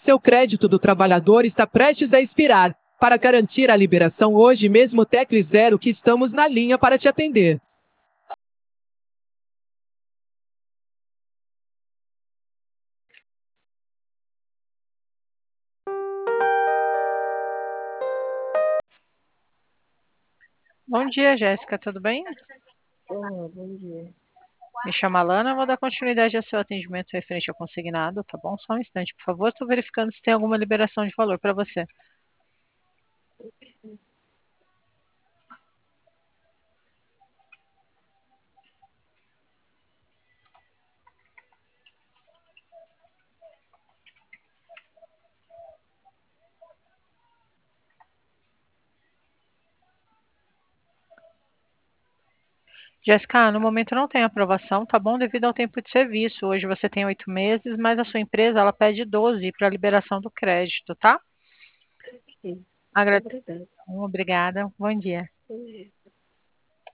Seu crédito do trabalhador está prestes a expirar. Para garantir a liberação hoje mesmo, tecle 0 que estamos na linha para te atender. Bom dia, Jéssica, tudo bem? Olá, bom dia. Me chamo Alana, vou dar continuidade ao seu atendimento referente ao consignado, tá bom? Só um instante, por favor. Estou verificando se tem alguma liberação de valor para você. Jéssica, no momento não tem aprovação, tá bom? Devido ao tempo de serviço. Hoje você tem 8 meses, mas a sua empresa ela pede 12 para liberação do crédito, tá? Sim, Agra... obrigada. Obrigada. Bom dia. Bom dia.